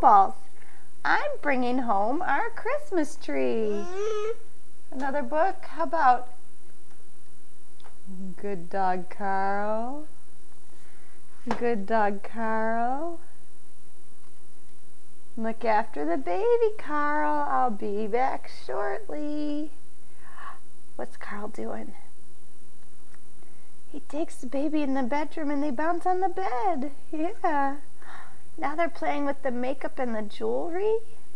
snowballs. I'm bringing home our Christmas tree. Another book? How about Good Dog Carl? Good Dog Carl. Look after the baby, Carl. I'll be back shortly. What's Carl doing? He takes the baby in the bedroom and they bounce on the bed. Yeah. Now they're playing with the makeup and the jewelry.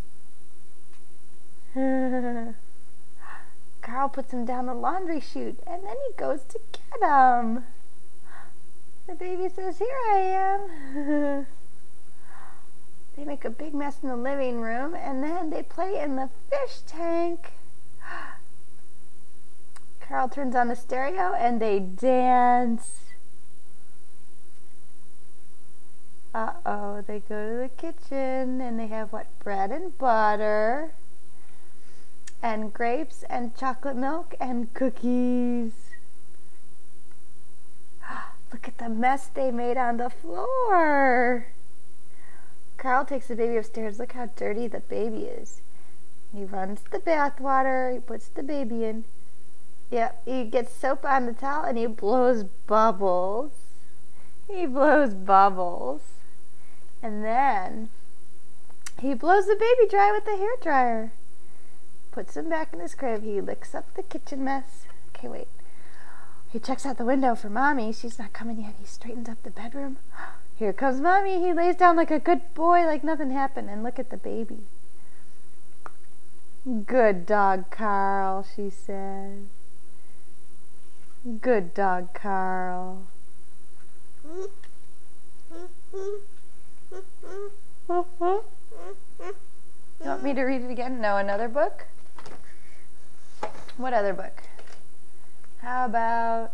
Carl puts him down the laundry chute and then he goes to get him. The baby says, "Here I am." They make a big mess in the living room and then they play in the fish tank. Carl turns on the stereo and they dance. Uh-oh, they go to the kitchen and they have what? Bread and butter and grapes and chocolate milk and cookies. Look at the mess they made on the floor. Carl takes the baby upstairs. Look how dirty the baby is. He runs the bath water. He puts the baby in. Yep, he gets soap on the towel and he blows bubbles. He blows bubbles. And then he blows the baby dry with the hairdryer. Puts him back in his crib. He licks up the kitchen mess. Okay, wait. He checks out the window for Mommy. She's not coming yet. He straightens up the bedroom. Here comes Mommy. He lays down like a good boy, like nothing happened. And look at the baby. Good dog, Carl, she says. Good dog, Carl. You want me to read it again? No, another book? What other book? How about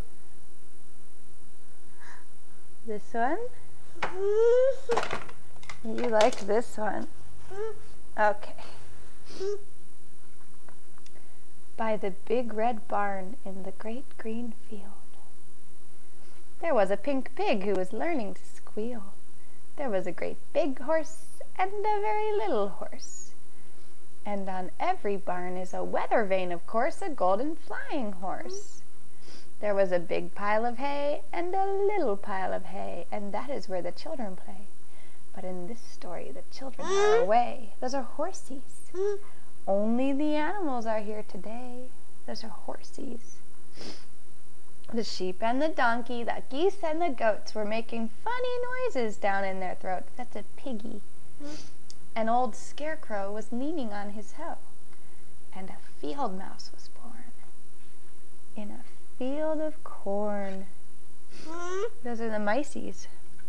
this one? You like this one? Okay. By the big red barn in the great green field, there was a pink pig who was learning to squeal. There was a great big horse and a very little horse. And on every barn is a weather vane, of course, a golden flying horse. There was a big pile of hay and a little pile of hay, and that is where the children play. But in this story, the children are away. Those are horsies. Only the animals are here today. Those are horsies. The sheep and the donkey, the geese and the goats were making funny noises down in their throats. That's a piggy. An old scarecrow was leaning on his hoe, and a field mouse was born in a field of corn. Those are the miceys.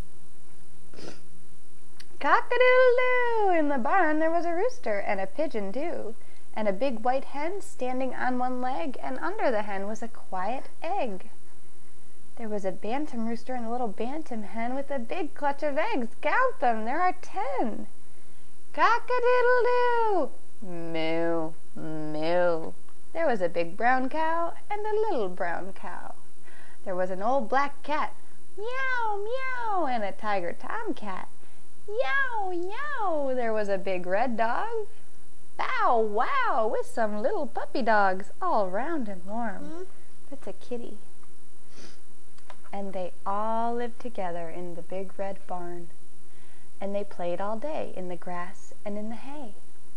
Cock-a-doodle-doo! In the barn there was a rooster and a pigeon too, and a big white hen standing on one leg, and under the hen was a quiet egg. There was a bantam rooster and a little bantam hen with a big clutch of eggs. Count them, there are 10. Cock-a-doodle-doo! Moo, moo. There was a big brown cow and a little brown cow. There was an old black cat, meow, meow, and a tiger tomcat. Yow, yow. There was a big red dog, bow, wow, with some little puppy dogs, all round and warm. That's a kitty. And they all lived together in the big red barn. And they played all day in the grass and in the hay.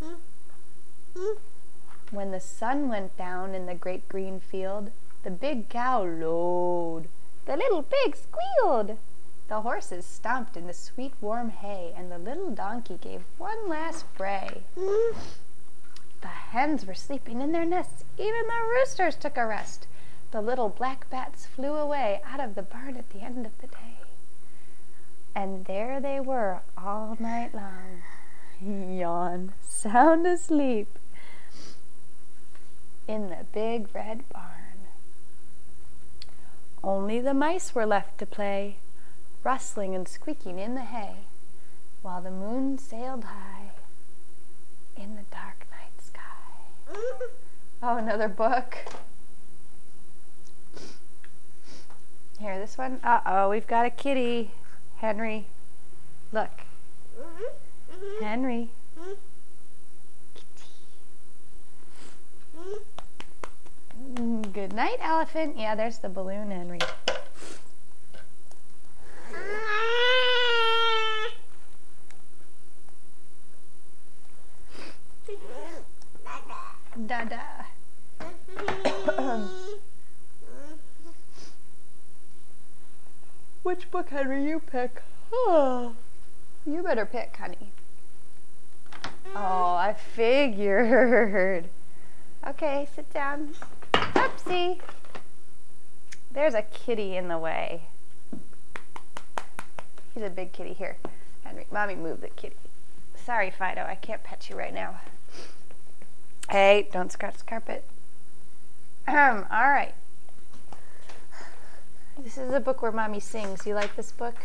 When the sun went down in the great green field, the big cow lowed. The little pig squealed. The horses stomped in the sweet warm hay, and the little donkey gave one last bray. The hens were sleeping in their nests. Even the roosters took a rest. The little black bats flew away out of the barn at the end of the day. And there they were all night long. Yawn, sound asleep in the big red barn. Only the mice were left to play, rustling and squeaking in the hay, while the moon sailed high in the dark night sky. Oh, another book. Here, this one. Uh-oh, we've got a kitty. Henry, look. Henry. Good night, elephant. Yeah, there's the balloon, Henry. Dada. Which book, Henry, you pick? Oh, you better pick, honey. Oh, I figured. Okay, sit down. Oopsie. There's a kitty in the way. He's a big kitty. Here, Henry, mommy move the kitty. Sorry, Fido, I can't pet you right now. Hey, don't scratch the carpet. All right. This is a book where mommy sings. You like this book?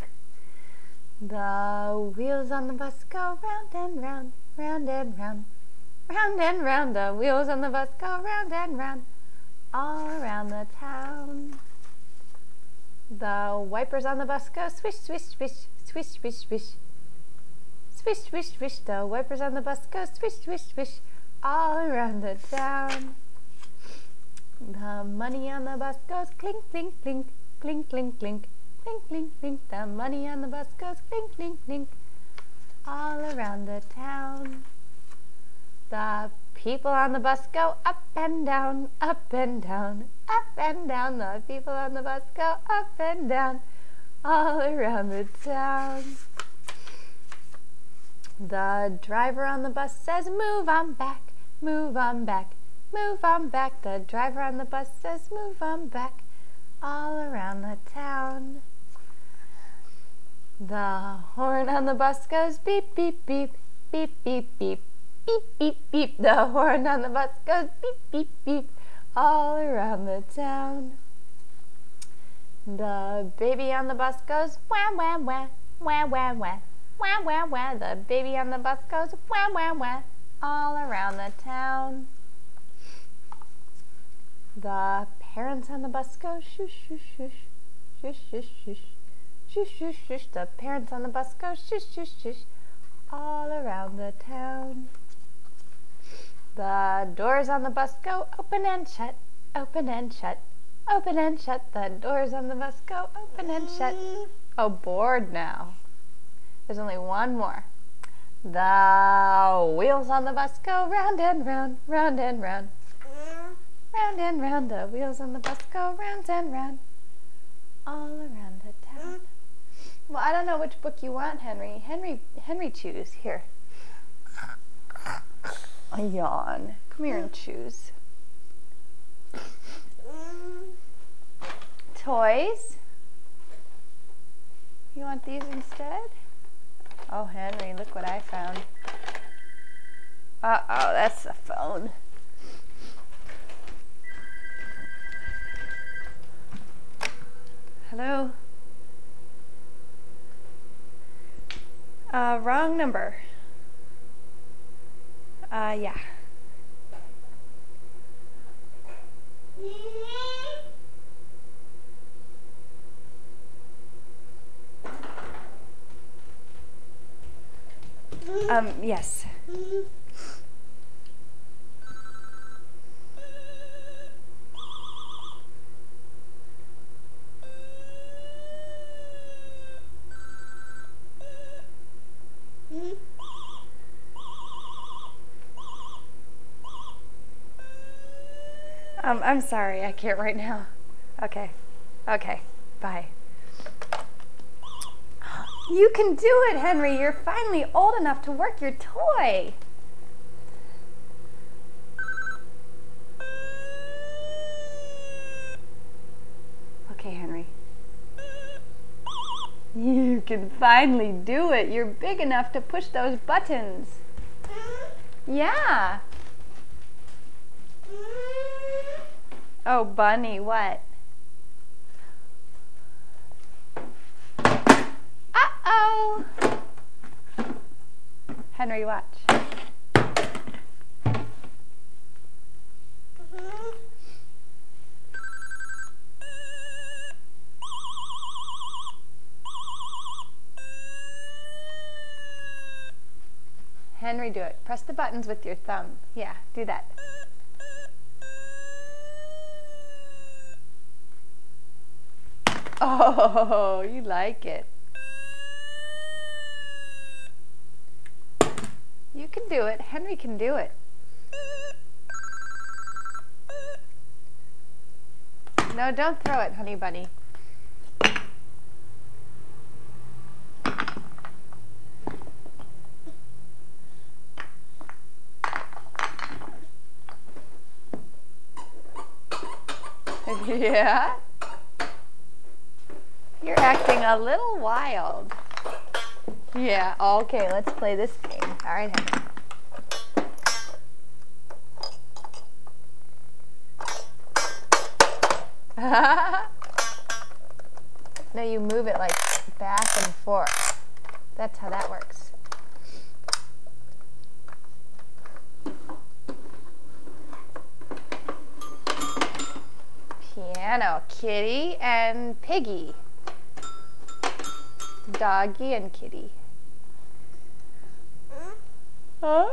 The wheels on the bus go round and round, round and round, round and round. The wheels on the bus go round and round, all around the town. The wipers on the bus go swish, swish, swish, swish, swish, swish. Swish, swish, swish. The wipers on the bus go swish, swish, swish, all around the town. The money on the bus goes clink, clink, clink, clink, clink, clink, clink, clink, clink. The money on the bus goes clink, clink, clink, all around the town. The people on the bus go up and down, up and down, up and down. The people on the bus go up and down, all around the town. The driver on the bus says, move on back, move on back, move on back. The driver on the bus says, move on back, all around the town. The horn on the bus goes beep, beep, beep, beep, beep, beep, beep, beep, beep. The horn on the bus goes beep, beep, beep, all around the town. The baby on the bus goes wah, wah, wah, wah, wah, wah, wah, wah, wah. The baby on the bus goes wah, wah, wah, all around the town. The parents on the bus go shush, shush, shush, shush, shush, shush, shush, shush, shush. The parents on the bus go shush, shush, shush, all around the town. The doors on the bus go open and shut, open and shut, open and shut. The doors on the bus go open and shut. Oh, bored now. There's only one more. The wheels on the bus go round and round, round and round, round and round. The wheels on the bus go round and round, all around the town. Well, I don't know which book you want, Henry. Henry, choose. Here. A yawn. Come here and choose. Toys? You want these instead? Oh, Henry, look what I found. Uh-oh, that's the phone. Hello? Wrong number. Yeah. Yes. I'm sorry, I can't right now. Okay. Okay, bye. You can do it, Henry. You're finally old enough to work your toy. Okay, Henry. You can finally do it. You're big enough to push those buttons. Yeah. Oh, Bunny, what? Uh-oh. Henry, watch. Henry do it. Press the buttons with your thumb. Yeah, do that. Oh, you like it. You can do it. Henry can do it. No, don't throw it, honey bunny. Yeah? You're acting a little wild. Yeah, okay, let's play this game. All right, Henry. No, you move it like back and forth. That's how that works. Piano, kitty and piggy. Doggy and kitty. Huh?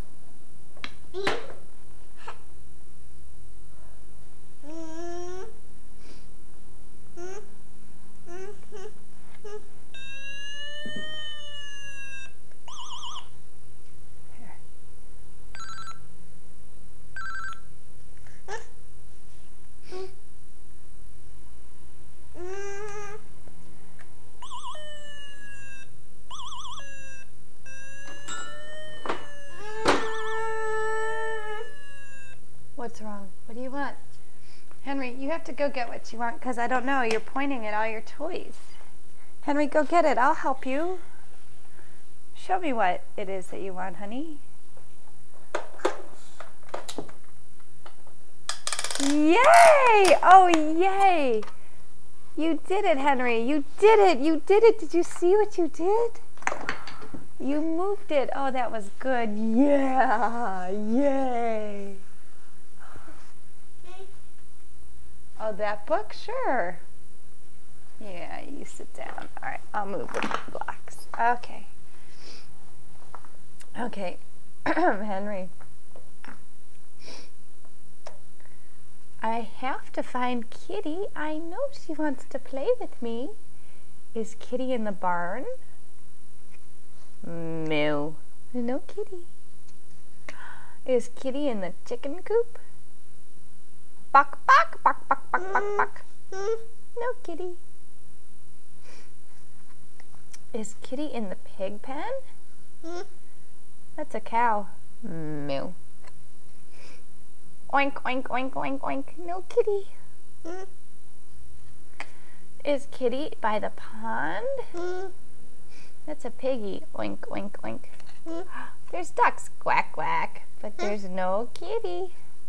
What's wrong? What do you want? Henry, you have to go get what you want because I don't know. You're pointing at all your toys. Henry, go get it. I'll help you. Show me what it is that you want, honey. Yay! Oh, yay! You did it, Henry. You did it. You did it. Did you see what you did? You moved it. Oh, that was good. Yeah! Yay! Oh, that book? Sure. Yeah, you sit down. All right, I'll move the blocks. Okay. Okay, Henry. I have to find Kitty. I know she wants to play with me. Is Kitty in the barn? No. No Kitty. Is Kitty in the chicken coop? Buck, buck, buck, buck, buck, buck, buck. No Kitty. Is Kitty in the pig pen? That's a cow. Moo. Oink, oink, oink, oink, oink. No Kitty. Is Kitty by the pond? That's a piggy. Oink, oink, oink. There's ducks. Quack, quack. But there's no Kitty.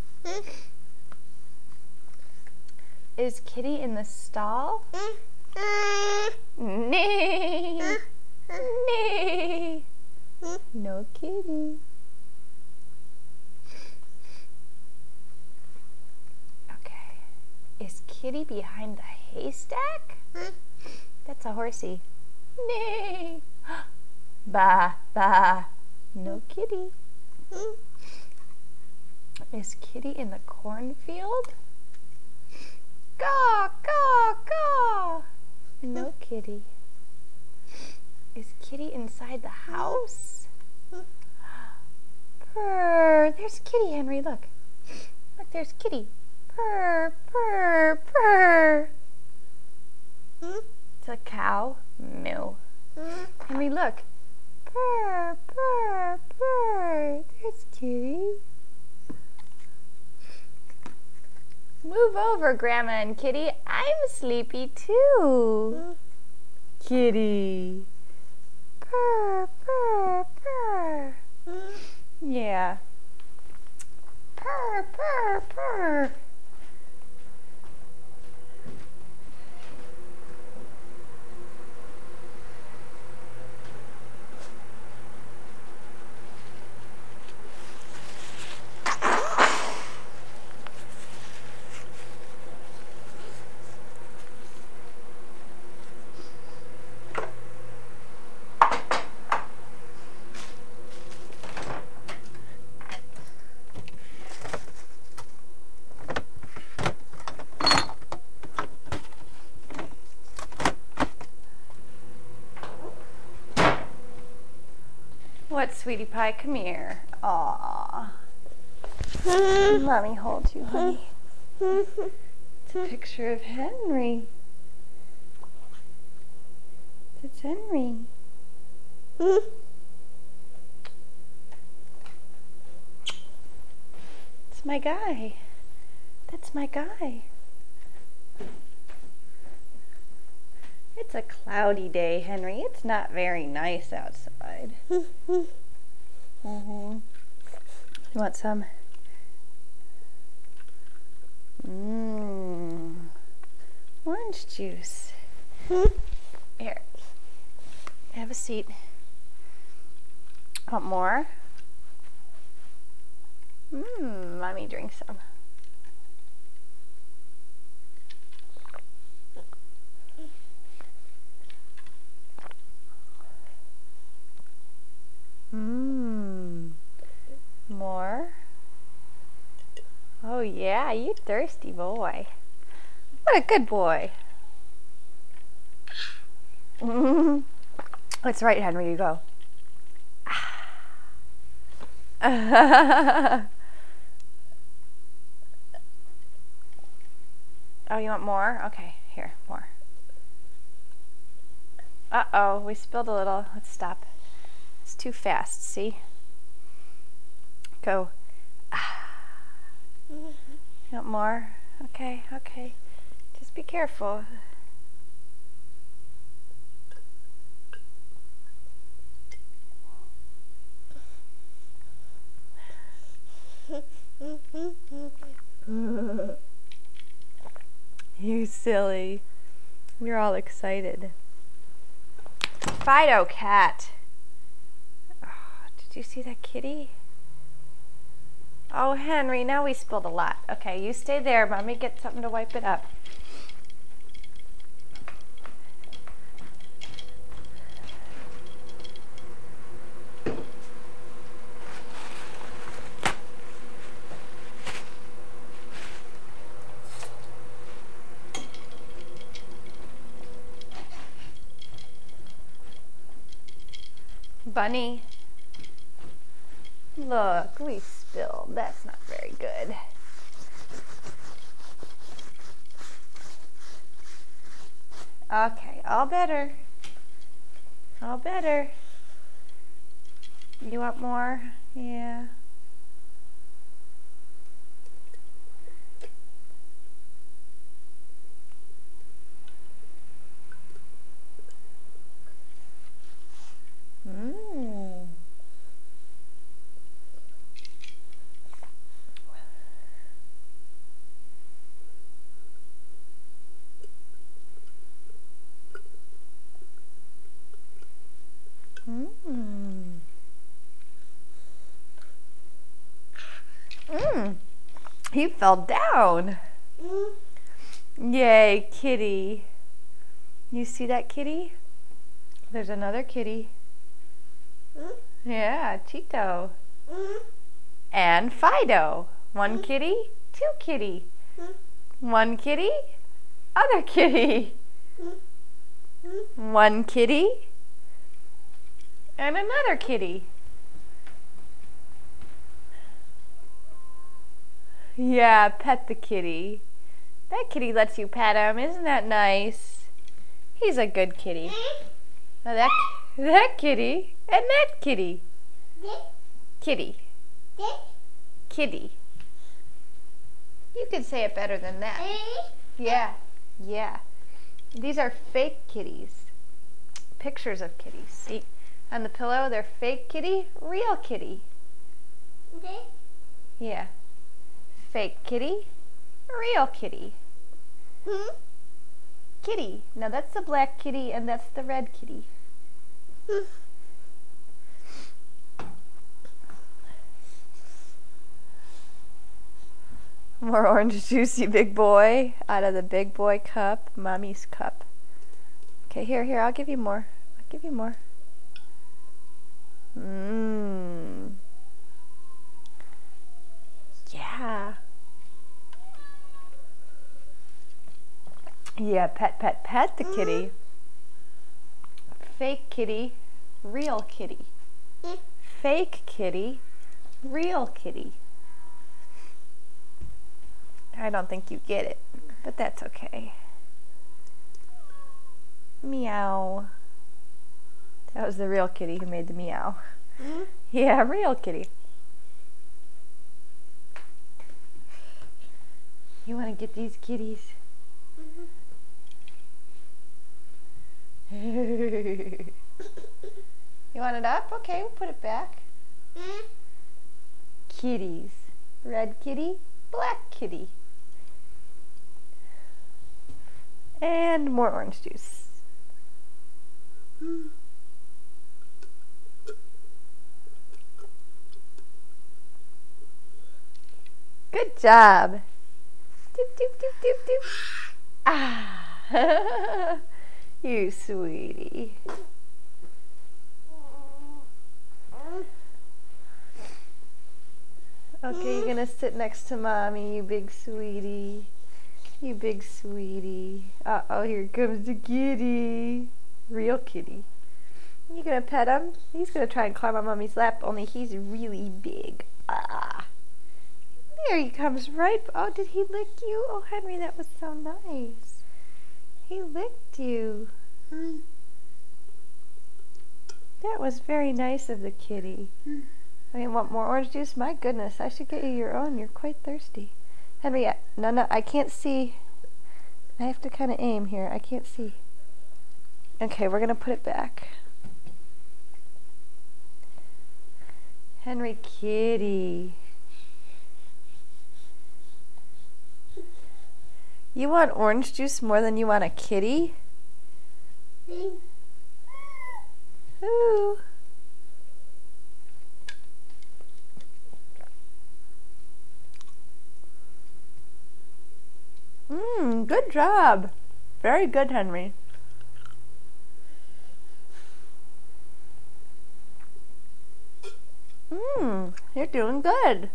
Is Kitty in the stall? Nay. Nay. No Kitty. Okay. Is Kitty behind the haystack? That's a horsey. Nay. Bah, bah. No Kitty. Is Kitty in the cornfield? Caw, caw, caw. No Kitty. Is Kitty inside the house? Purr. There's Kitty, Henry. Look. Look, there's Kitty. Purr, purr, purr. It's a cow. Moo. Henry, look. Purr, purr, purr. There's Kitty. Move over, Grandma and Kitty. I'm sleepy too. Kitty. Purr, purr, purr. Yeah. Purr, purr, purr. What, sweetie pie? Come here. Aww. Mommy holds you, honey. It's a picture of Henry. It's Henry. It's my guy. That's my guy. It's a cloudy day, Henry. It's not very nice outside. You want some? Orange juice. Here. Have a seat. Want more? Mommy drink some. More? Oh yeah, you thirsty boy. What a good boy. That's right, Henry, you go. Oh, you want more? Okay, here, more. Uh-oh, we spilled a little. Let's stop. It's too fast, see? Go. You want more? Okay, okay. Just be careful. You silly. We're all excited. Fido cat. Oh, did you see that kitty? Oh, Henry, now we spilled a lot. Okay, you stay there. Mommy, get something to wipe it up. Bunny. Look, we spilled. That's not very good. Okay, all better. All better. You want more? Yeah. He fell down. Yay, kitty. You see that kitty? There's another kitty. Yeah, Cheeto. And Fido. One kitty, two kitty. One kitty, other kitty. One kitty, and another kitty. Yeah, pet the kitty. That kitty lets you pet him. Isn't that nice? He's a good kitty. Now that kitty and that kitty. Kitty. Kitty. You could say it better than that. Yeah, yeah. These are fake kitties. Pictures of kitties. See? On the pillow, they're fake kitty, real kitty. Yeah. Fake kitty, real kitty. Kitty. Now that's the black kitty and that's the red kitty. More orange juicy big boy out of the big boy cup, Mommy's cup. Okay, here, I'll give you more. I'll give you more. Yeah. Yeah, pet the kitty. Fake kitty, real kitty. fake kitty, real kitty. I don't think you get it, but that's okay. Meow. That was the real kitty who made the meow. Mm-hmm. Yeah, real kitty. You want to get these kitties? Mm-hmm. You want it up? Okay, we'll put it back. Mm-hmm. Kitties. Red kitty, black kitty. And more orange juice. Mm. Good job. Doop, doop, doop, doop, doop. Ah, you sweetie. Okay, you're gonna sit next to mommy, you big sweetie. You big sweetie. Uh-oh, here comes the kitty. Real kitty. You gonna pet him? He's gonna try and climb on mommy's lap, only he's really big. Ah. There he comes right. Oh, did he lick you? Oh, Henry, that was so nice. He licked you. That was very nice of the kitty. I mean, want more orange juice? My goodness, I should get you your own. You're quite thirsty. Henry, no, I can't see. I have to kind of aim here. I can't see. Okay, we're going to put it back. Henry kitty. You want orange juice more than you want a kitty? Ooh. Good job. Very good, Henry. You're doing good.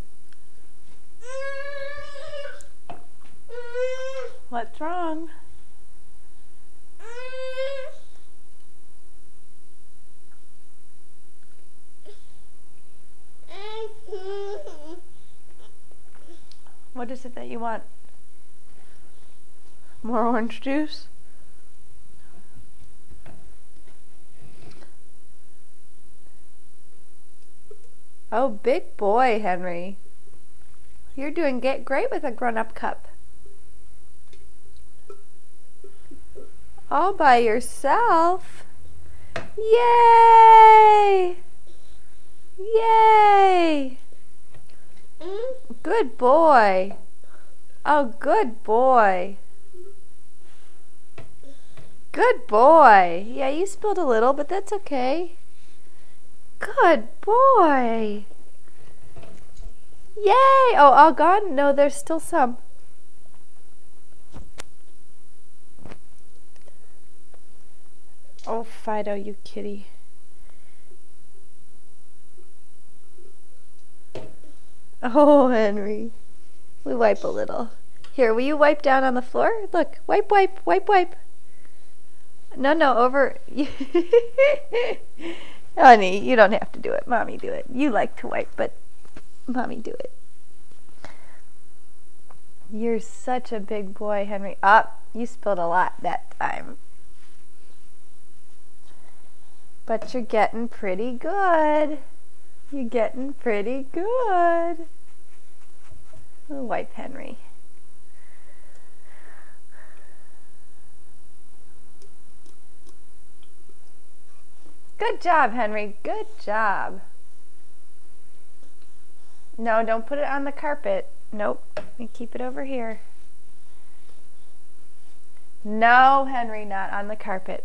What's wrong? What is it that you want? More orange juice? Oh, big boy, Henry. You're doing great with a grown-up cup. All by yourself. Yay! Yay! Good boy. Oh, good boy. Good boy. Yeah, you spilled a little, but that's okay. Good boy. Yay! Oh, all gone? No, there's still some. Oh, Fido, you kitty. Oh, Henry. We wipe a little. Here, will you wipe down on the floor? Look, wipe, wipe, wipe, wipe. No, over. Honey, you don't have to do it. Mommy do it. You like to wipe, but Mommy do it. You're such a big boy, Henry. You spilled a lot that time. But you're getting pretty good. You're getting pretty good. We'll wipe Henry. Good job, Henry. Good job. No, don't put it on the carpet. Nope. You keep it over here. No, Henry, not on the carpet.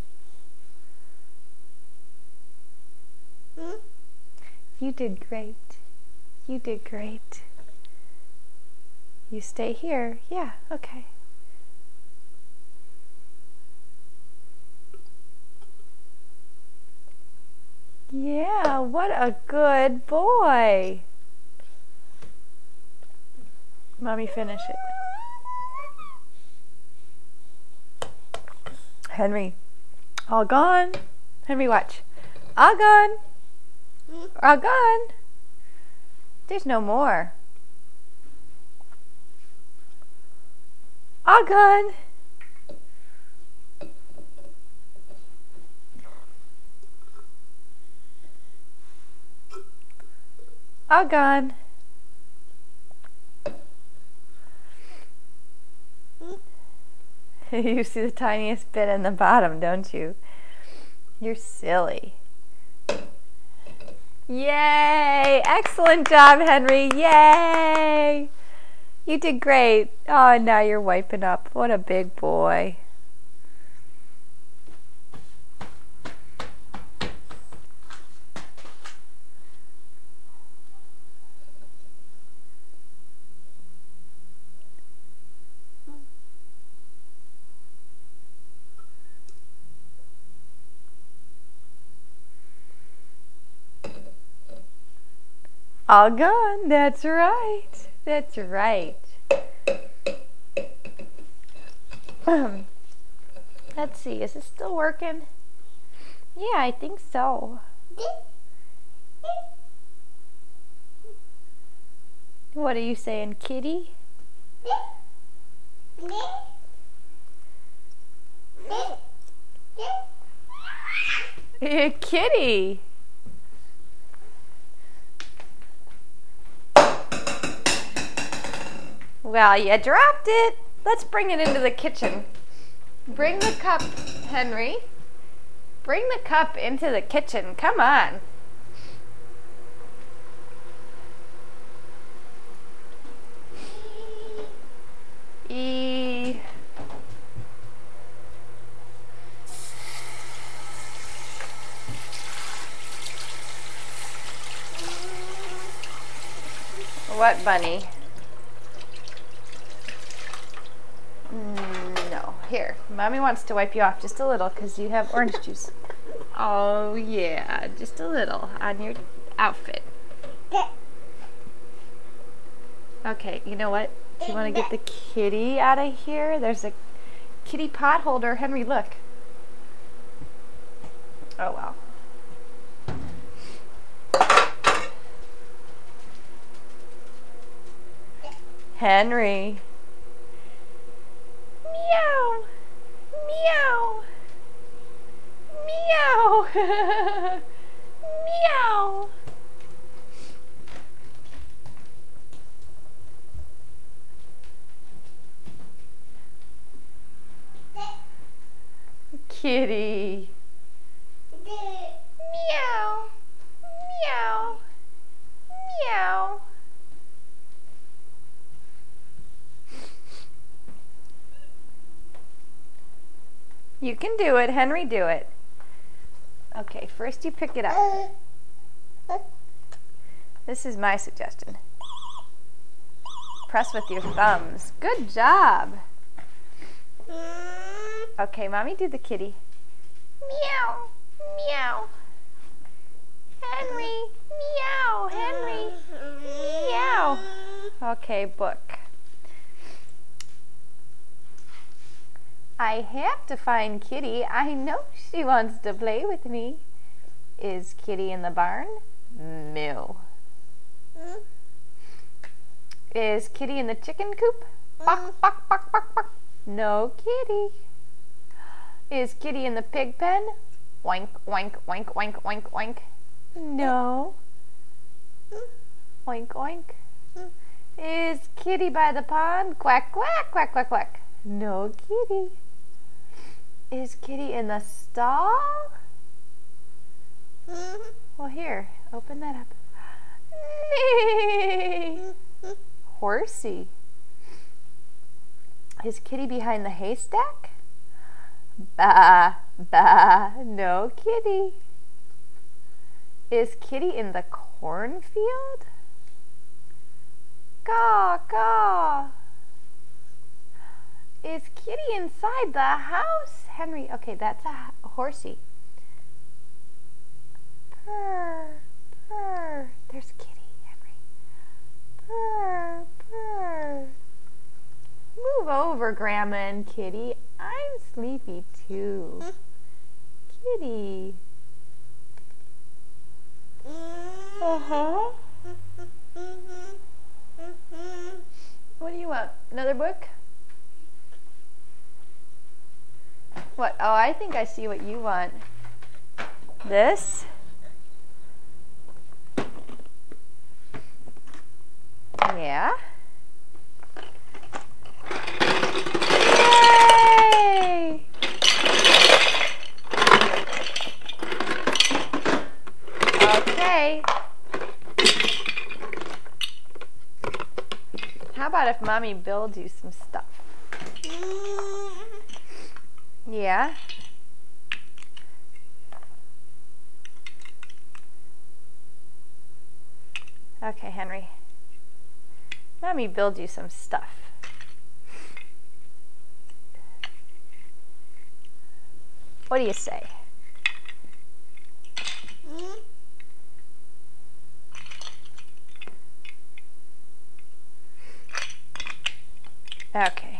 You did great. You did great. You stay here. Yeah, okay. Yeah, what a good boy. Mommy, finish it. Henry, all gone. Henry, watch. All gone. All gone. There's no more. All gone. All gone. You see the tiniest bit in the bottom, don't you? You're silly. Yay! Excellent job, Henry. Yay! You did great. Oh, now you're wiping up. What a big boy. All gone. That's right. That's right. Let's see. Is this still working? Yeah, I think so. What are you saying, kitty? Kitty. Well, you dropped it. Let's bring it into the kitchen. Bring the cup, Henry. Bring the cup into the kitchen. Come on. What bunny? No. Here, Mommy wants to wipe you off just a little because you have orange juice. Oh, yeah, just a little on your outfit. Okay, you know what? Do you want to get the kitty out of here? There's a kitty pot holder. Henry, look. Oh, well. Henry. Meow. Meow. Meow. Meow. Kitty. Meow. Meow. Meow. You can do it, Henry, do it. Okay, first you pick it up. This is my suggestion. Press with your thumbs. Good job. Okay, Mommy, do the kitty. Meow, meow. Henry, meow, Henry, meow. Okay, book. I have to find Kitty. I know she wants to play with me. Is Kitty in the barn? Moo. Is Kitty in the chicken coop? Bok, bok, bok, bok, bok. No Kitty. Is Kitty in the pig pen? Oink, oink, oink, oink, oink, oink. No. Oink, oink. Is Kitty by the pond? Quack, quack, quack, quack, quack. No Kitty. Is Kitty in the stall? Well, here, open that up. Horsey. Is Kitty behind the haystack? Bah, bah, no Kitty. Is Kitty in the cornfield? Caw, caw. Is Kitty inside the house? Henry, okay, that's a horsey. Purr, purr. There's Kitty, Henry. Purr, purr. Move over, Grandma and Kitty. I'm sleepy too. Kitty. Uh-huh. What do you want? Another book? What? Oh, I think I see what you want. This? Yeah. Yay! Okay. How about if Mommy builds you some stuff? Yeah? Okay, Henry. Mommy build you some stuff. What do you say? Okay.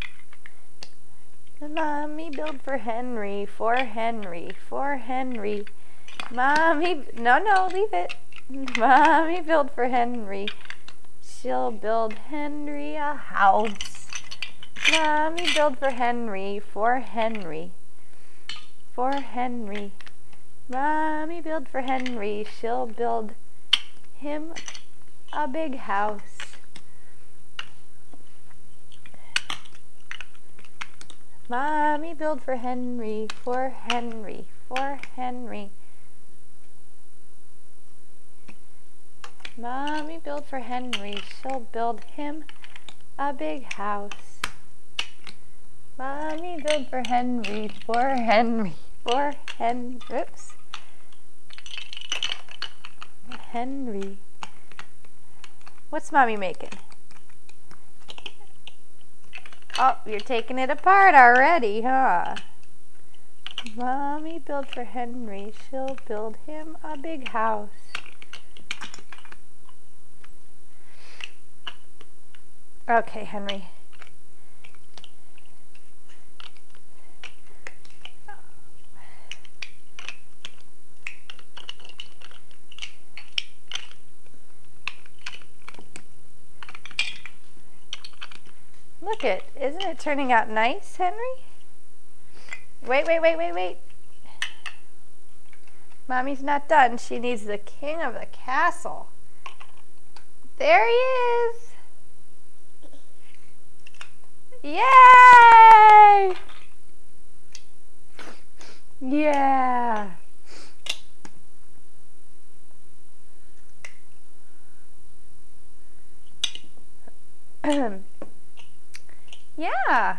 Mommy build for Henry, for Henry, for Henry. Mommy, no, leave it. Mommy build for Henry. She'll build Henry a house. Mommy build for Henry, for Henry, for Henry. Mommy build for Henry. She'll build him a big house. Mommy build for Henry, for Henry, for Henry. Mommy build for Henry, she'll build him a big house. Mommy build for Henry, for Henry, for oops. Henry. What's Mommy making? Oh, you're taking it apart already, huh? Mommy build for Henry, she'll build him a big house. Okay, Henry. Look isn't it turning out nice, Henry? Wait. Mommy's not done. She needs the king of the castle. There he is. Yay! Yeah. Yeah.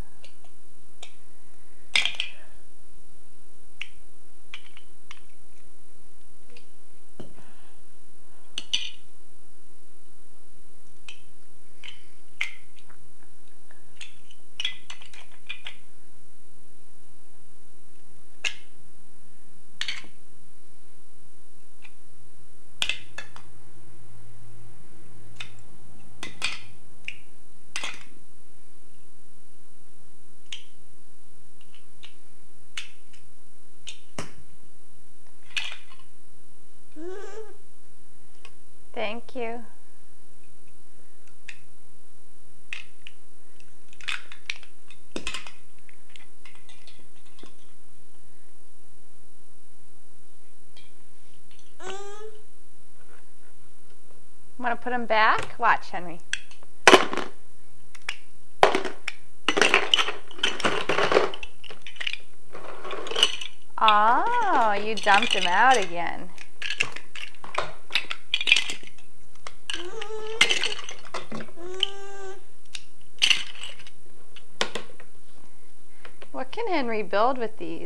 Thank you. Want to put them back? Watch, Henry. Oh, you dumped him out again. What can Henry build with these?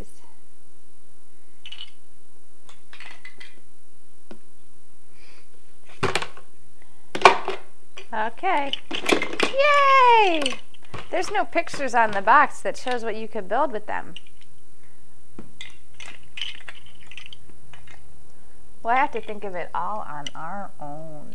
Okay. Yay! There's no pictures on the box that shows what you could build with them. We'll have to think of it all on our own.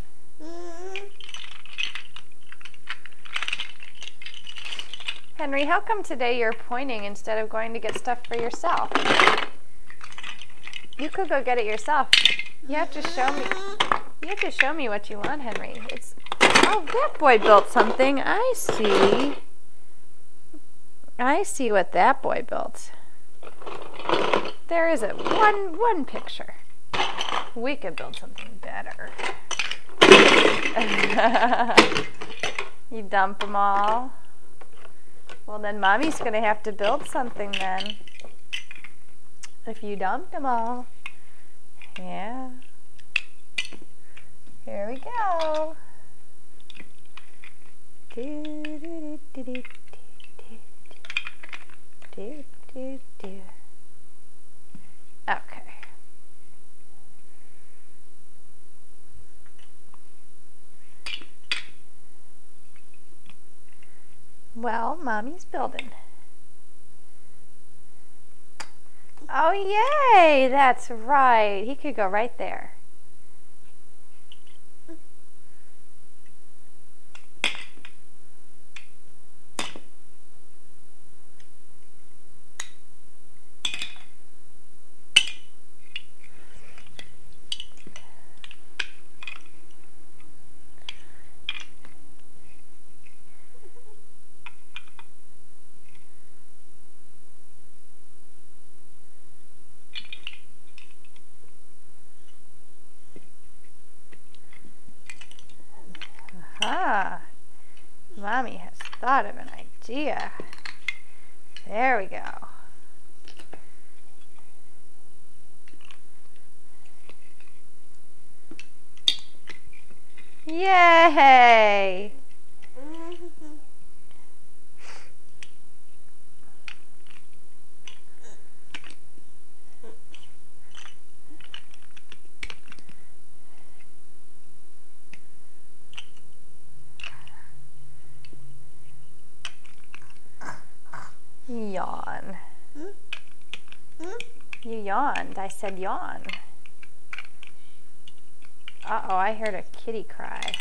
Henry, how come today you're pointing instead of going to get stuff for yourself? You could go get it yourself. You have to show me. You have to show me what you want, Henry. It's oh, that boy built something. I see. I see what that boy built. There is a one picture. We could build something better. You dump them all. Well, then Mommy's gonna have to build something then. If you dumped them all. Yeah. Here we go. Okay. Well, Mommy's building. Oh, yay! That's right. He could go right there. Ah, Mommy has thought of an idea. There we go. Yay! Yawn. You yawned. I said yawn. Uh-oh, I heard a kitty cry.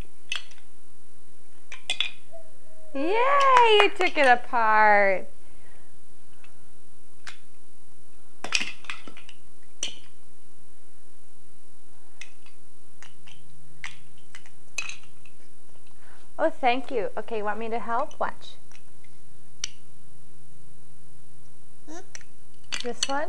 Yay, you took it apart. Oh, thank you. Okay, you want me to help? Watch. This one?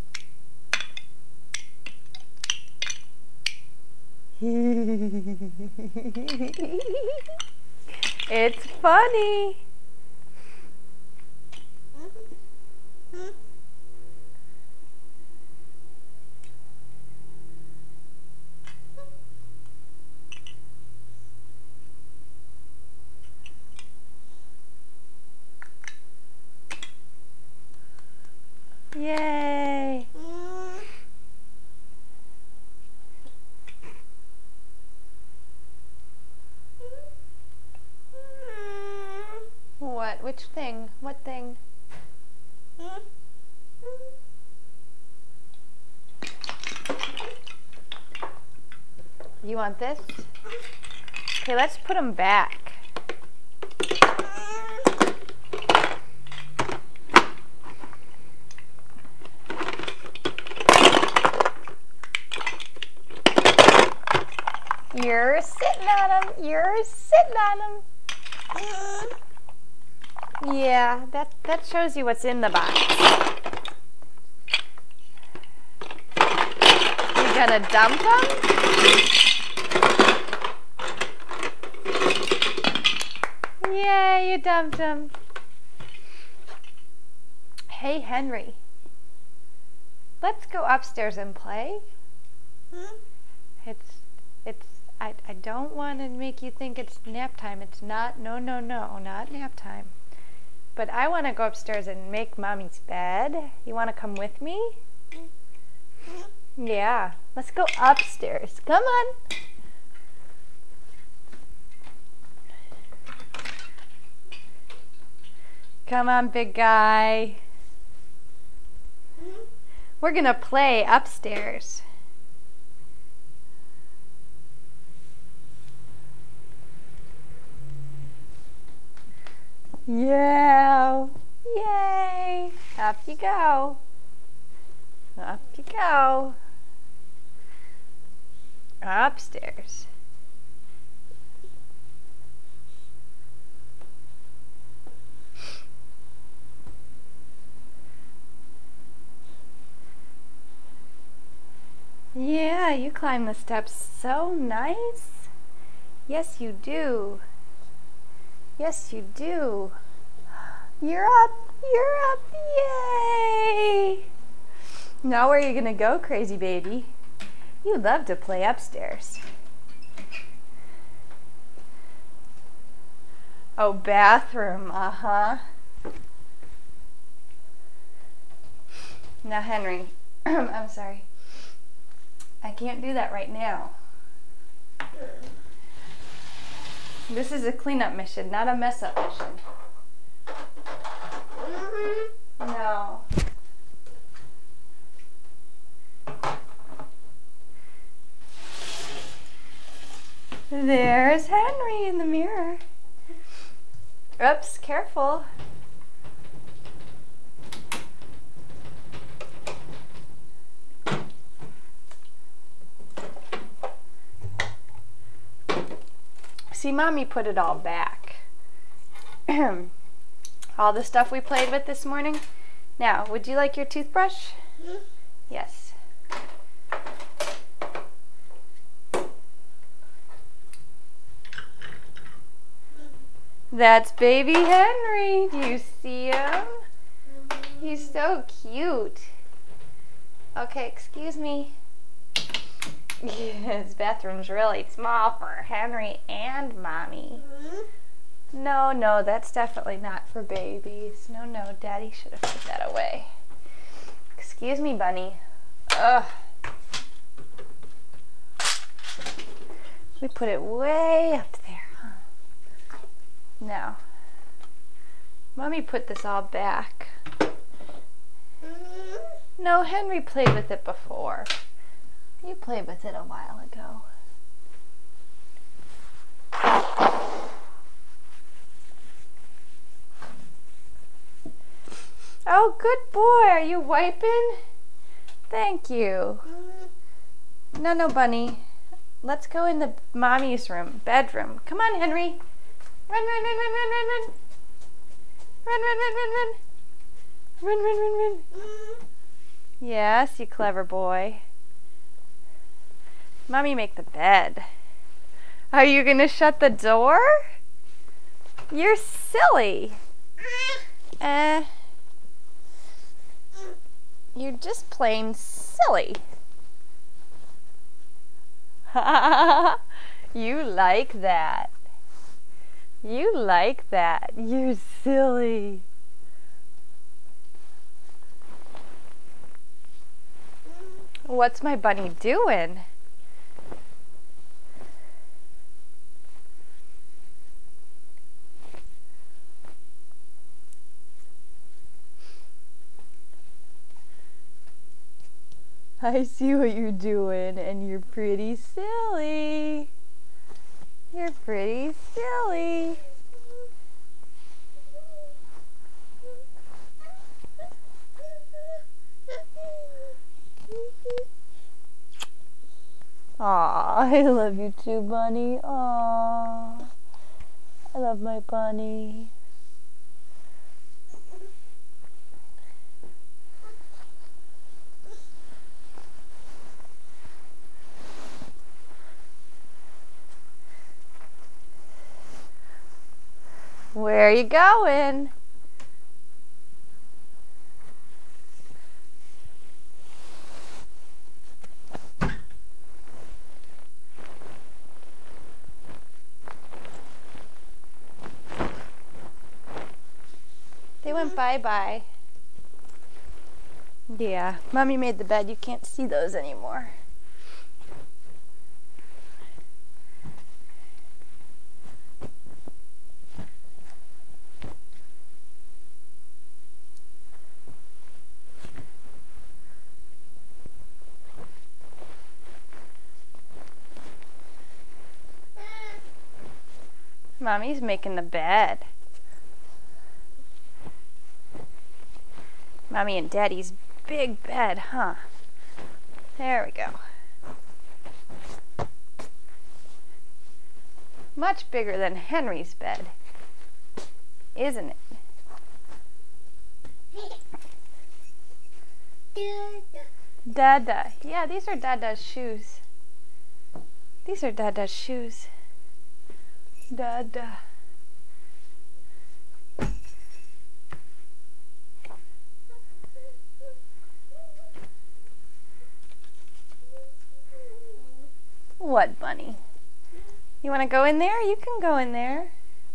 It's funny. Yay. What? Which thing? What thing? You want this? Okay, let's put them back. You're sitting on them. You're sitting on them. Yeah, that shows you what's in the box. You gonna dump them? Yeah, you dumped them. Hey, Henry. Let's go upstairs and play. I don't want to make you think it's nap time. It's not. No, not nap time. But I want to go upstairs and make Mommy's bed. You want to come with me? Yeah. Let's go upstairs. Come on. Come on, big guy. We're going to play upstairs. Yeah. Yay. Up you go. Up you go. Upstairs. Yeah, you climb the steps so nice. Yes, you do. Yes, you do. You're up. You're up. Yay! Now where are you going to go, crazy baby? You love to play upstairs. Oh, bathroom. Uh-huh. Now, Henry, I'm sorry. I can't do that right now. This is a cleanup mission, not a mess up mission. No. There's Henry in the mirror. Oops, careful. See, Mommy put it all back. All the stuff we played with this morning. Now, would you like your toothbrush? Yes. That's baby Henry. Do you see him? He's so cute. Okay, excuse me. His bathroom's really small for Henry and Mommy. No, that's definitely not for babies. No, Daddy should have put that away. Excuse me, Bunny. Ugh. We put it way up there, huh? Now, Mommy put this all back. No, Henry played with it before. You played with it a while ago. Oh, good boy. Are you wiping? Thank you. No, Bunny. Let's go in the Mommy's room, bedroom. Come on, Henry. Run. Run. Yes, you clever boy. Mommy, make the bed. Are you going to shut the door? You're silly. You're just plain silly. You like that. You like that. You're silly. What's my bunny doing? I see what you're doing, and you're pretty silly. You're pretty silly. Aw, I love you too, Bunny. Aw, I love my bunny. Where are you going? They went bye-bye. Yeah, Mommy made the bed. You can't see those anymore. Mommy's making the bed. Mommy and Daddy's big bed, huh? There we go. Much bigger than Henry's bed, isn't it? Dada. Yeah, these are Dada's shoes. These are Dada's shoes. Dada. What, Bunny? You want to go in there? You can go in there.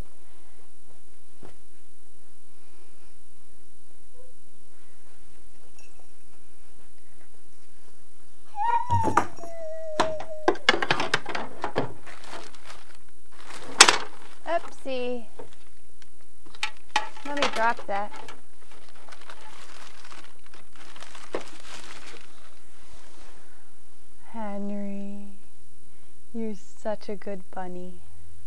Oopsie. Let me drop that. Henry, you're such a good bunny.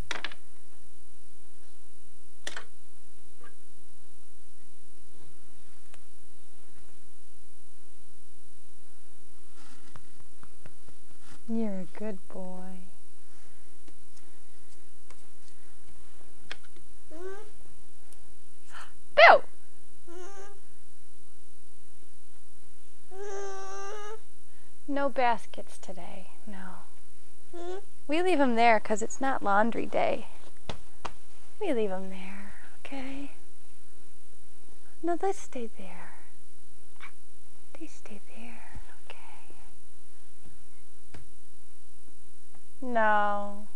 You're a good boy. Boo! No baskets today, no. We leave them there because it's not laundry day. We leave them there, okay? No, they stay there. They stay there, okay? No.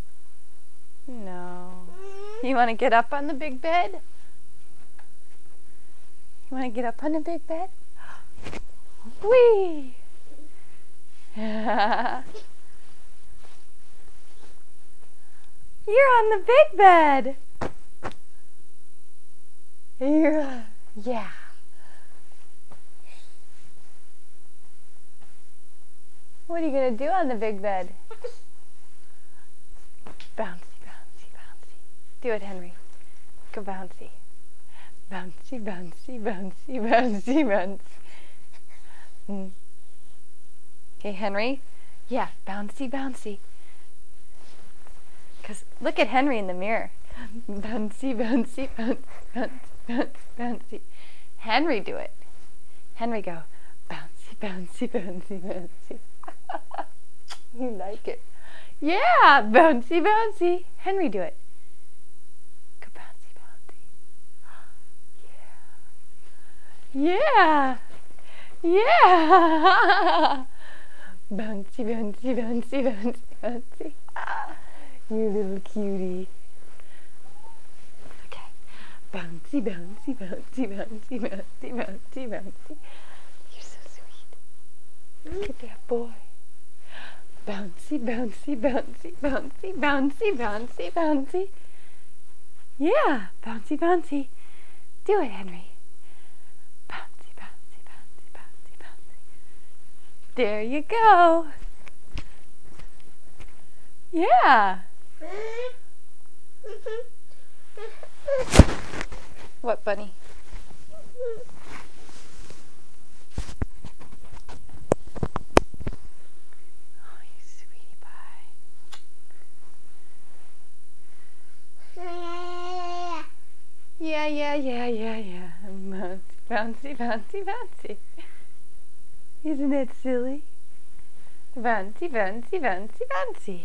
No. You want to get up on the big bed? You want to get up on the big bed? Whee! You're on the big bed. Yeah. What are you going to do on the big bed? Bouncy, bouncy, bouncy. Do it, Henry. Go bouncy. Bouncy, bouncy, bouncy, bouncy, bouncy. Okay, Henry. Yeah, bouncy, bouncy. Because look at Henry in the mirror. Bouncy, bouncy, bouncy, bouncy, bouncy, bouncy. Henry, do it. Henry, go. Bouncy, bouncy, bouncy, bouncy. You like it. Yeah, bouncy, bouncy. Henry, do it. Go bouncy, bouncy. Yeah. Yeah. Bouncy, bouncy, bouncy, bouncy, bouncy. You little cutie. Okay. Bouncy, bouncy, bouncy, bouncy, bouncy, bouncy, bouncy. You're so sweet. Look at that boy. Bouncy, bouncy, bouncy, bouncy, bouncy, bouncy, bouncy. Yeah, bouncy, bouncy. Do it, Henry. Bouncy, bouncy, bouncy, bouncy, bouncy. There you go. Yeah. What, Bunny? Oh, you sweetie pie. Yeah. Bouncy, bouncy, bouncy. Isn't that silly? Bouncy, bouncy, bouncy, bouncy.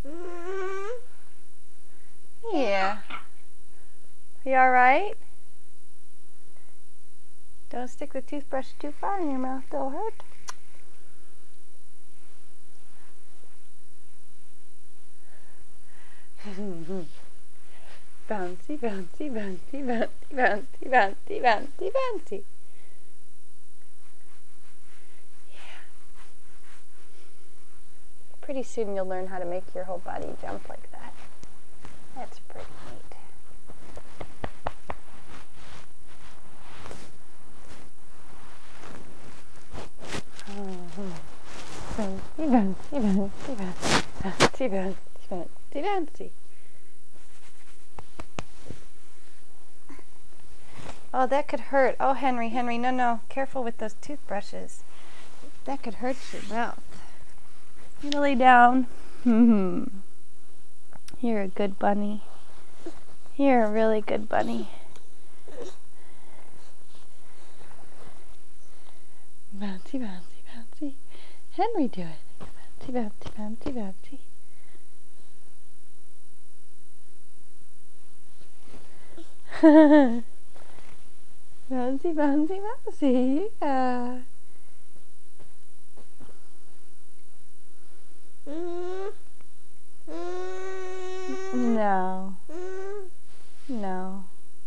Yeah. You alright? Don't stick the toothbrush too far in your mouth, it'll hurt. Bouncy, bouncy, bouncy, bouncy, bouncy, bouncy, bouncy, bouncy. Yeah. Pretty soon you'll learn how to make your whole body jump like that. That's pretty neat. Bouncy, bouncy, bouncy, bouncy, bouncy, bouncy, bouncy. Oh, that could hurt. Oh, Henry, no. Careful with those toothbrushes. That could hurt your mouth. You gonna lay down? You're a good bunny. You're a really good bunny. Bouncy, bouncy, bouncy. Henry, do it. Bouncy, bouncy, bouncy, bouncy. Bouncy, bouncy, bouncy. Yeah. No. No.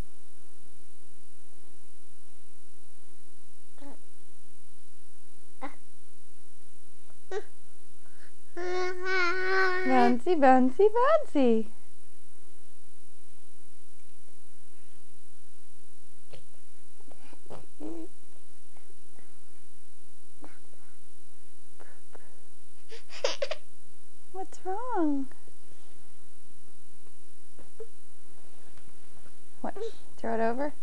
Bouncy, bouncy, bouncy. What's wrong? What? Throw it over?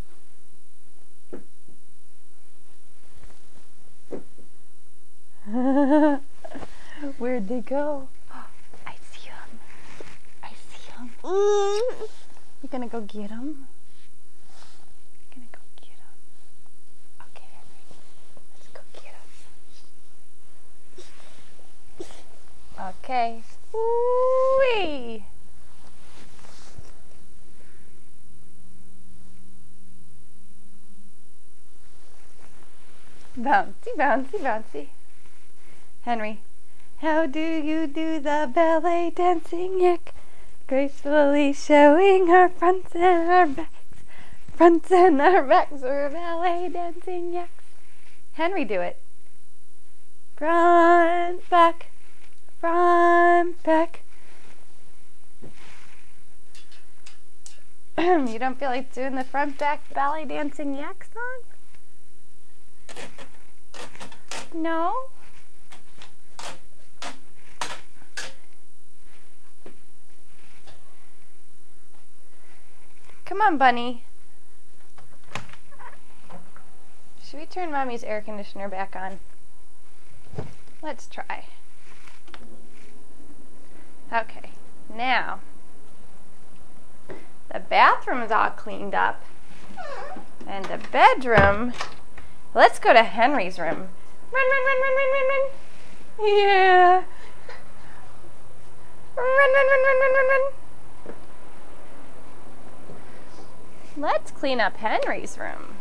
Where'd they go? I see them. I see them. You gonna go get them? Gonna go get them. Okay, Henry. Let's go get them. Okay. Whee! Bouncy, bouncy, bouncy. Henry. How do you do the ballet dancing yak? Gracefully showing our fronts and our backs. Fronts and our backs. We're ballet dancing yaks. Henry, do it. Front, back. Front, back. You don't feel like doing the front, back ballet dancing yak song? No? Come on, bunny. Should we turn Mommy's air conditioner back on? Let's try. Okay, now the bathroom is all cleaned up and the bedroom. Let's go to Henry's room. Run, run, run, run, run, run, run. Yeah. Run, run, run, run, run, run, run. Let's clean up Henry's room.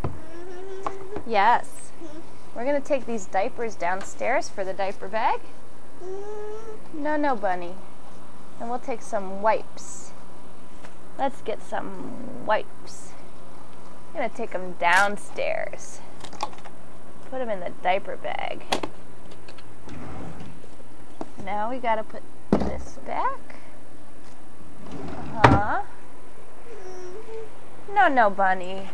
Yes. We're going to take these diapers downstairs for the diaper bag. No, no, bunny. And we'll take some wipes. Let's get some wipes. I'm going to take them downstairs. Put them in the diaper bag. Now we got to put this back. Uh-huh. No, no, bunny.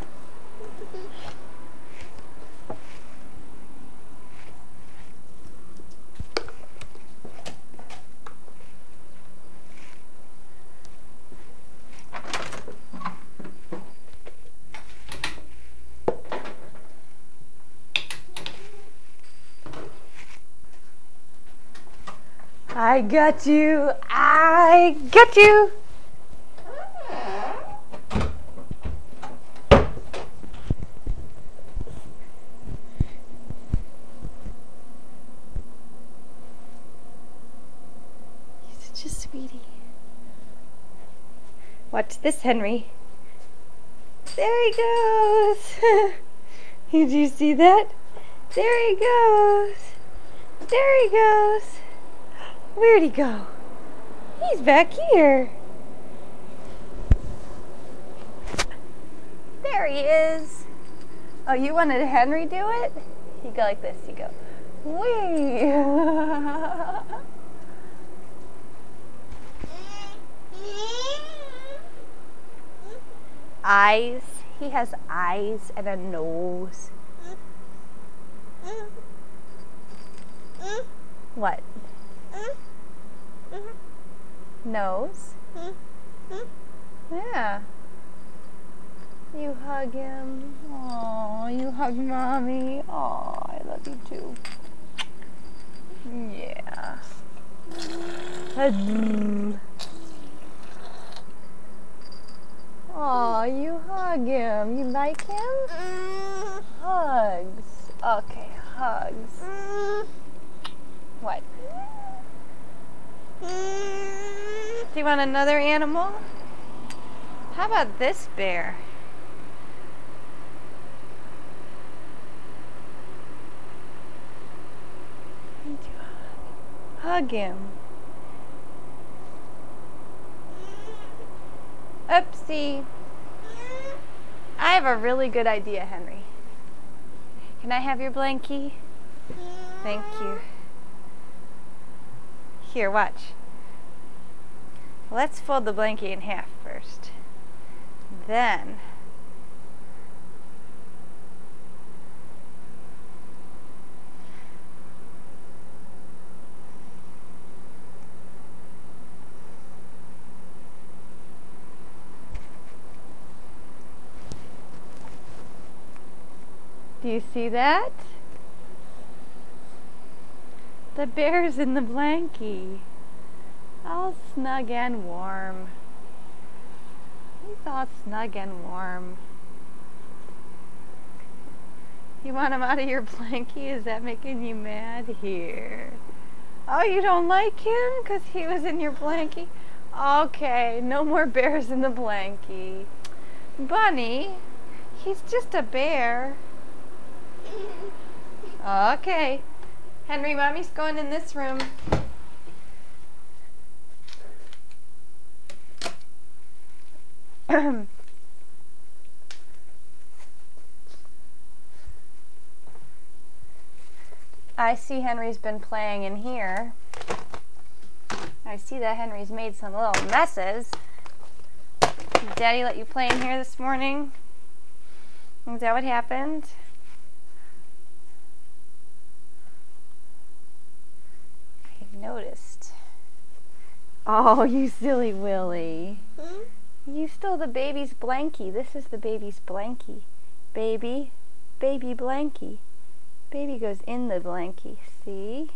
I got you. I got you. You're such a sweetie. Watch this, Henry. There he goes. Did you see that? There he goes. There he goes. Where'd he go? He's back here. There he is. Oh, you wanted Henry do it? You go like this. You go, wee. Eyes. He has eyes and a nose. What? Nose? Yeah. You hug him. Oh, you hug Mommy. Oh, I love you too. Yeah. you hug him. You like him? Hugs. Okay, hugs. What? Do you want another animal? How about this bear? Hug him. Oopsie. I have a really good idea, Henry. Can I have your blankie? Thank you. Here, watch. Let's fold the blankie in half first. Then do you see that? The bear's in the blankie. All snug and warm. He's all snug and warm. You want him out of your blankie? Is that making you mad? Here. Oh, you don't like him because he was in your blankie? Okay, no more bears in the blankie. Bunny, he's just a bear. Okay. Henry, Mommy's going in this room. I see Henry's been playing in here. I see that Henry's made some little messes. Did Daddy let you play in here this morning? Is that what happened? I noticed. Oh, you silly Willie. You stole the baby's blankie. This is the baby's blankie. Baby blankie. Baby goes in the blankie. See?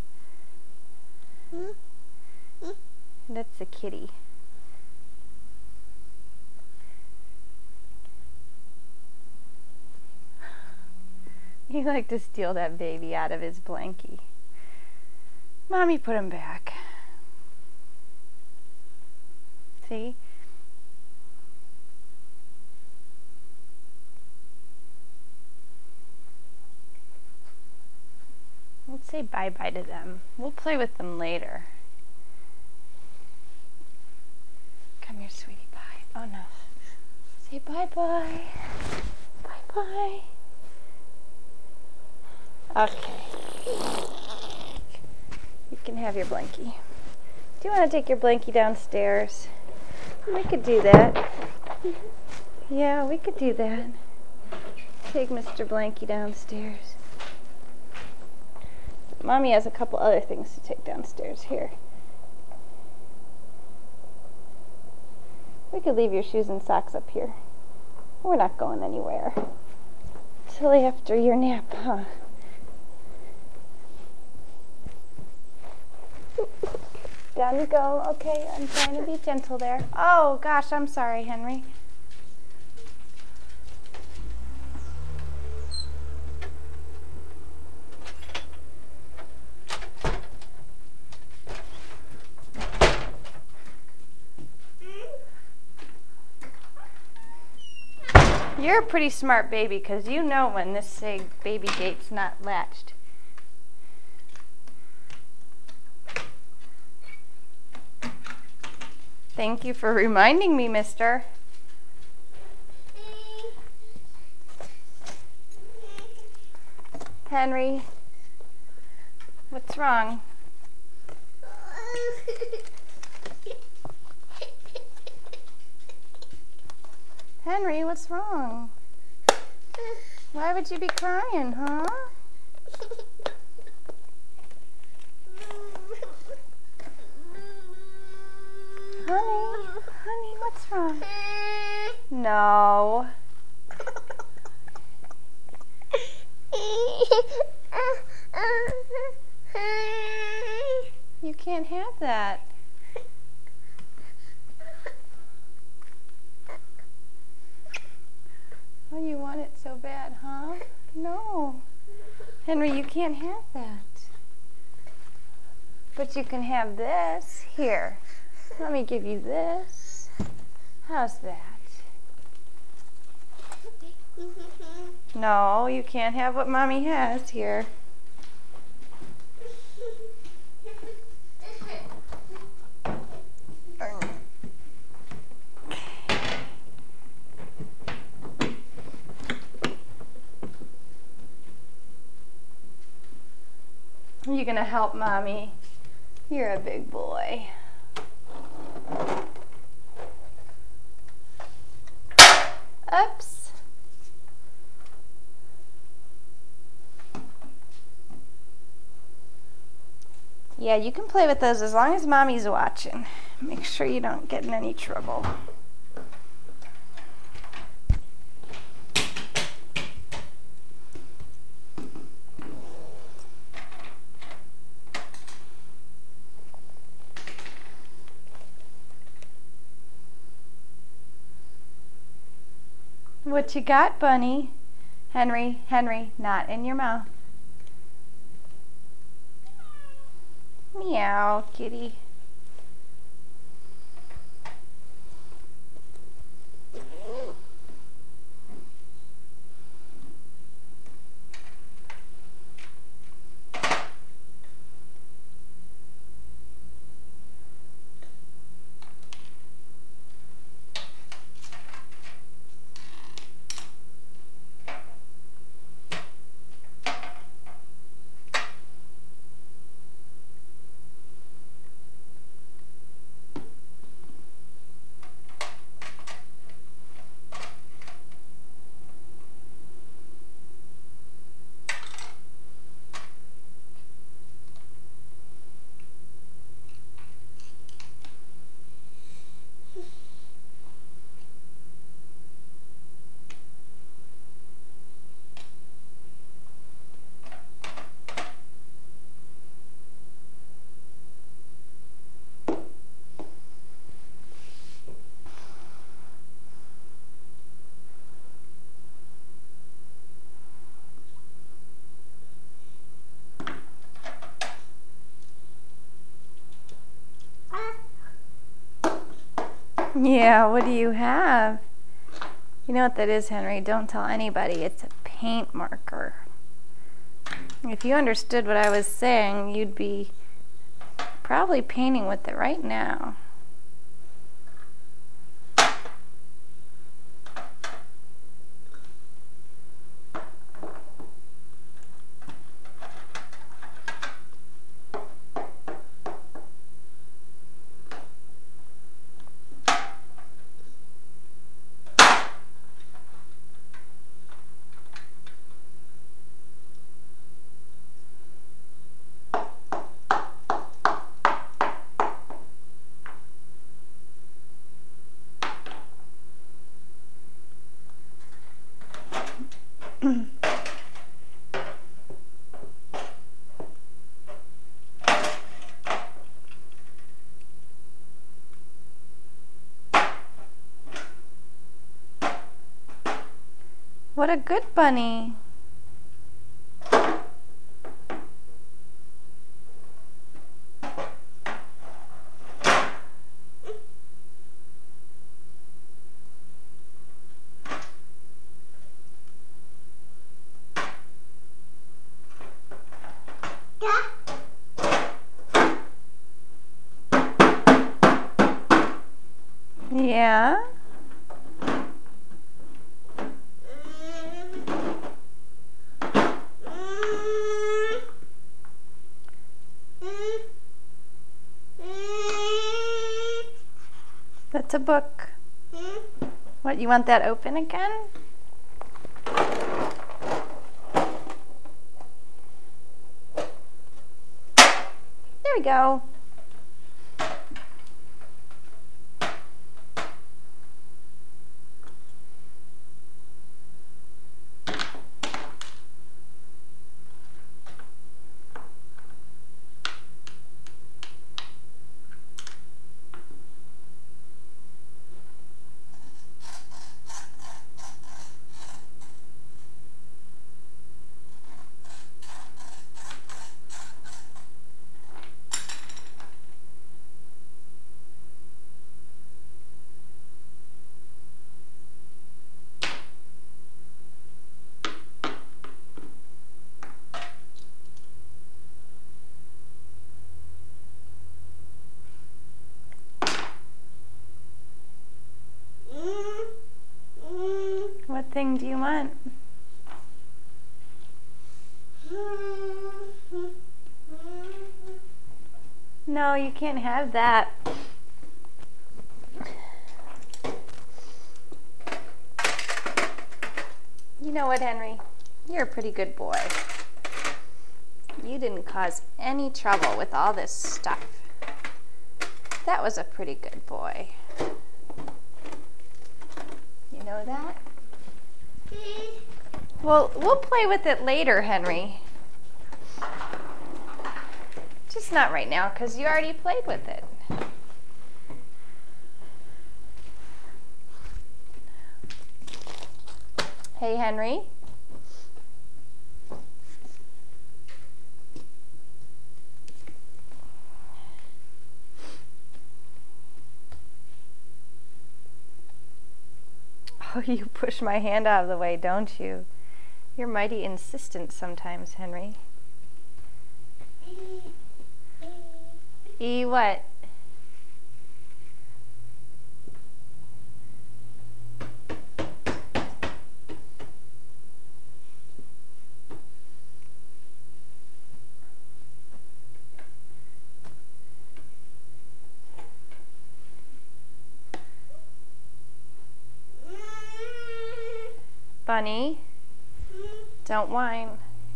That's a kitty. You like to steal that baby out of his blankie. Mommy put him back. See? Let's say bye-bye to them. We'll play with them later. Come here, sweetie. Bye. Oh, no. Say bye-bye. Bye-bye. Okay. You can have your blankie. Do you want to take your blankie downstairs? We could do that. Yeah, we could do that. Take Mr. Blankie downstairs. Mommy has a couple other things to take downstairs. Here. We could leave your shoes and socks up here. We're not going anywhere. Till after your nap, huh? Down you go. Okay, I'm trying to be gentle there. Oh, gosh, I'm sorry, Henry. You're a pretty smart baby because you know when this baby gate's not latched. Thank you for reminding me, mister. Henry, what's wrong? Henry, what's wrong? Why would you be crying, huh? Honey, what's wrong? No. You can't have that. Henry, you can't have that. But you can have this. Here, let me give you this. How's that? No, you can't have what Mommy has here. You gonna help Mommy? You're a big boy. Oops. Yeah, you can play with those as long as Mommy's watching. Make sure you don't get in any trouble. What you got, Bunny? Henry, Henry, not in your mouth. Meow, kitty. Yeah, what do you have? You know what that is, Henry? Don't tell anybody. It's a paint marker. If you understood what I was saying, you'd be probably painting with it right now. What a good bunny. Yeah? That's a book. What, you want that open again? There we go. thing do you want? No, you can't have that. You know what, Henry? You're a pretty good boy. You didn't cause any trouble with all this stuff. That was a pretty good boy. You know that? Well, we'll play with it later, Henry. Just not right now, because you already played with it. Hey, Henry. Oh, you push my hand out of the way, don't you? You're mighty insistent sometimes, Henry. E what? Bunny, don't whine.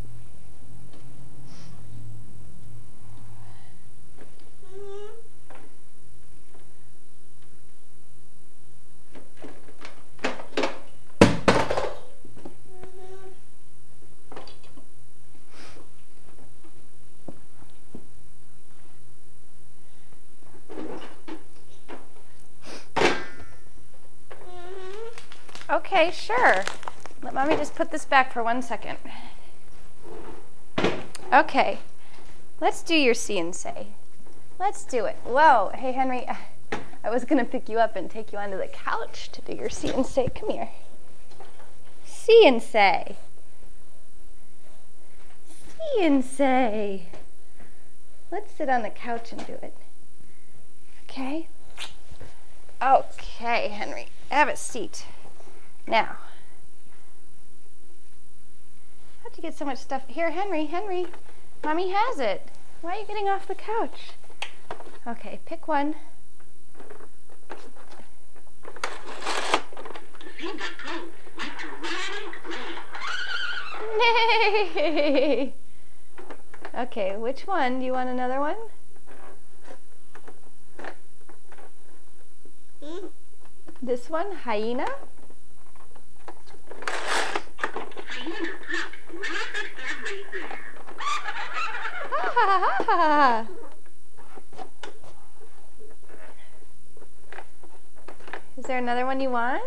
Okay, sure. Let Mommy just put this back for 1 second. Okay, let's do your see and say. Let's do it. Whoa, hey Henry, I was gonna pick you up and take you onto the couch to do your see and say. Come here. See and say. See and say. Let's sit on the couch and do it. Okay? Okay, Henry, have a seat. Now, how'd you get so much stuff? Here, Henry, Mommy has it. Why are you getting off the couch? Okay, pick one. Nay! Okay, which one? Do you want another one? This one, hyena? Ha ha ha ha! Is there another one you want?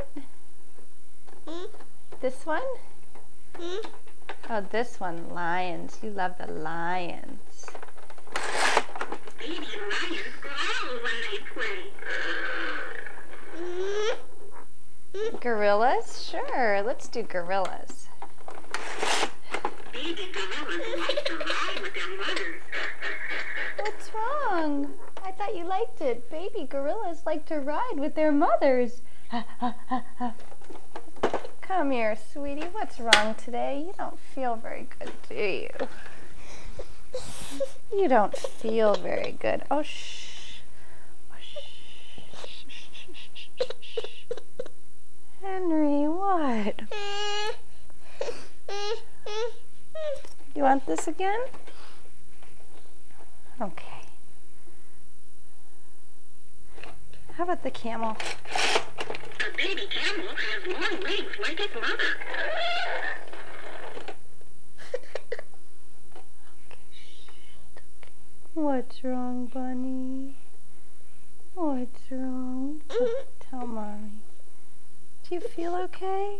This one? Oh, this one, lions. You love the lions. Baby lions growl when they play. Gorillas? Sure, let's do gorillas. Baby gorillas like to ride with their mothers. What's wrong? I thought you liked it. Baby gorillas like to ride with their mothers. Come here, sweetie. What's wrong today? You don't feel very good, do you? You don't feel very good. Oh, shh. Oh, shh. Henry, what? You want this again? Okay. How about the camel? A baby camel has long legs like its mother. What's wrong, Bunny? What's wrong? Tell Mommy. Do you feel okay?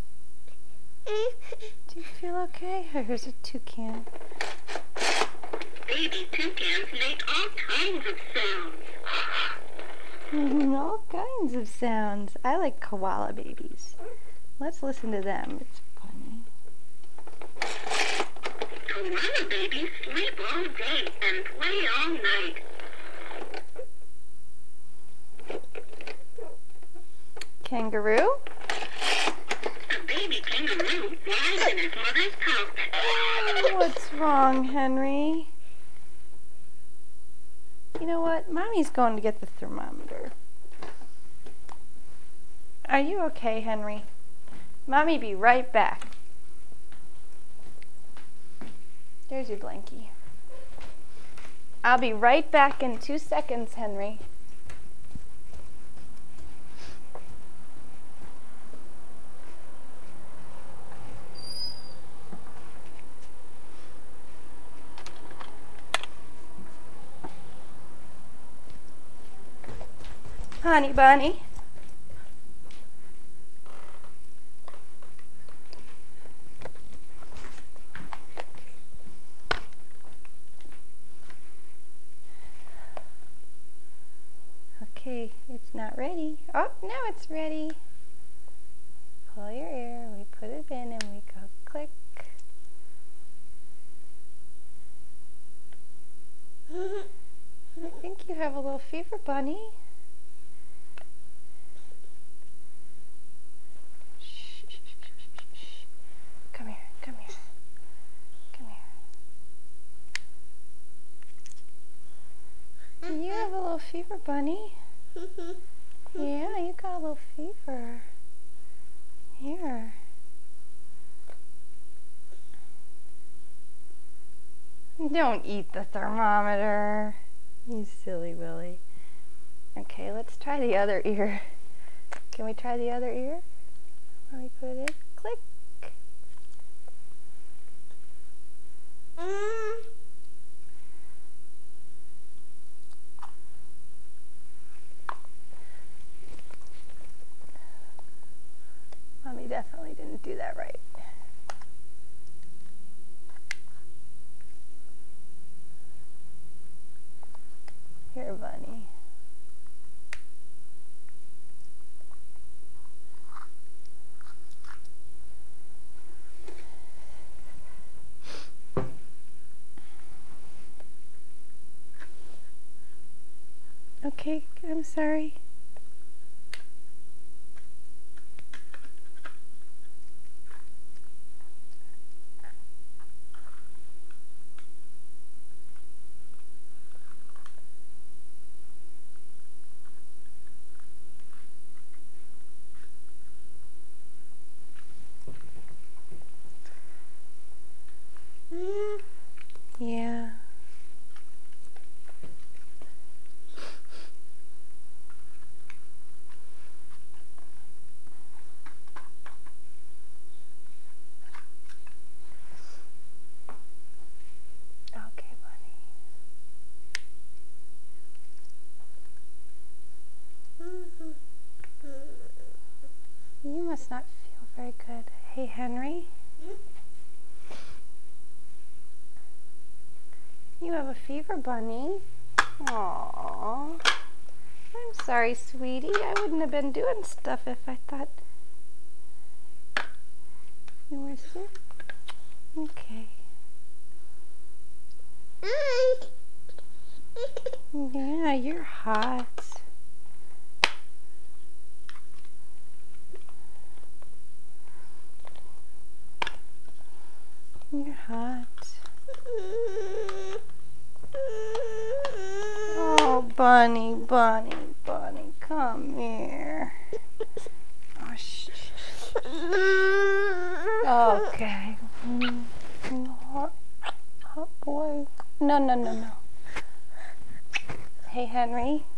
Do you feel okay? Oh, here's a toucan. Baby toucans make all kinds of sounds. All kinds of sounds. I like koala babies. Let's listen to them. It's funny. Koala babies sleep all day and play all night. Kangaroo? A baby in his mother's pouch. What's wrong, Henry? You know what? Mommy's going to get the thermometer. Are you okay, Henry? Mommy be right back. There's your blankie. I'll be right back in 2 seconds, Henry. Honey bunny. Okay, it's not ready. Oh, now it's ready. Pull your ear, we put it in and we go click. I think you have a little fever, bunny. Shh, shh, shh, shh, shh. Come here, come here. Come here. You have a little fever, bunny. Yeah, you got a little fever. Here. Don't eat the thermometer. You silly Willy. Okay, let's try the other ear. Can we try the other ear? Let me put it in. Click. Mommy definitely didn't do that right. Here, bunny. Okay, I'm sorry. Yeah. Okay, bunny. You must not feel very good. Hey, Henry. You have a fever, bunny. Aww. I'm sorry, sweetie. I wouldn't have been doing stuff if I thought you were sick. Okay. Yeah, you're hot. You're hot. Oh, bunny, bunny, bunny, come here. Oh, shh. Okay. Hot boy. No, no, no, no. Hey, Henry.